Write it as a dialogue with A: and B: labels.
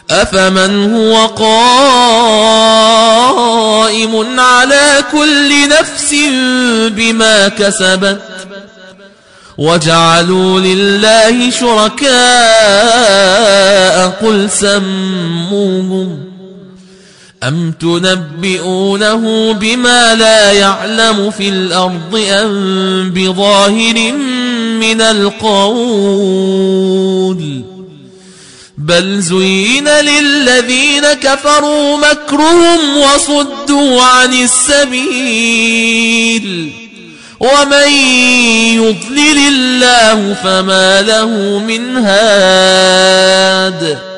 A: أفمن هو قائم على كل نفس بما كسبت وجعلوا لله شركاء قل سموهم أم تنبئونه بما لا يعلم في الأرض أم بظاهر من القول بل زين للذين كفروا مكرهم وصدوا عن السبيل ومن يضلل الله فما له من هاد